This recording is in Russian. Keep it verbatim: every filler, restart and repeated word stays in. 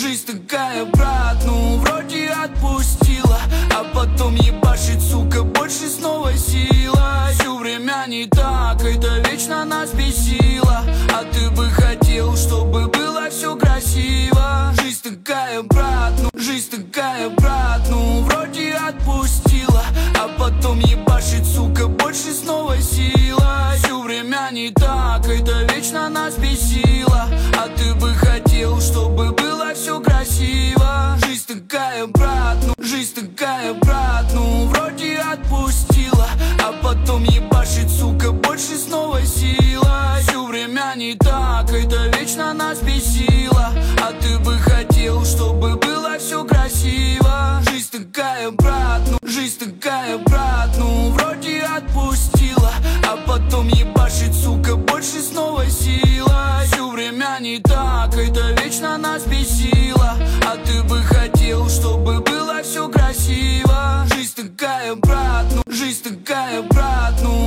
жизнь такая, брат, ну вроде отпустила, а потом ебашит, сука, больше снова сила. Всё время не так, это вечно нас бесило, а ты бы хотел, чтобы было все красиво. Жизнь такая, брат, ну жизнь такая, брат, ну вроде отпустила, а потом ебашит, сука, больше снова сила. Всё время не так, это вечно нас бесило, а ты бы хотел, чтобы было все красиво. Жизнь такая, брат, ну жизнь такая, брат, ну вроде отпустила, а потом ебашит, сука, больше снова сила. Всё время не так, это вечно нас бесило, а ты бы хотел, чтобы было все красиво. Жизнь такая, брат, ну жизнь такая, брат, ну вроде отпустила, а потом ебашит, сука, больше снова сила. Всё время не так, это вечно нас бесило, а ты бы хотел, чтобы было все красиво. Жизнь такая, брат, ну жизнь такая, брат, ну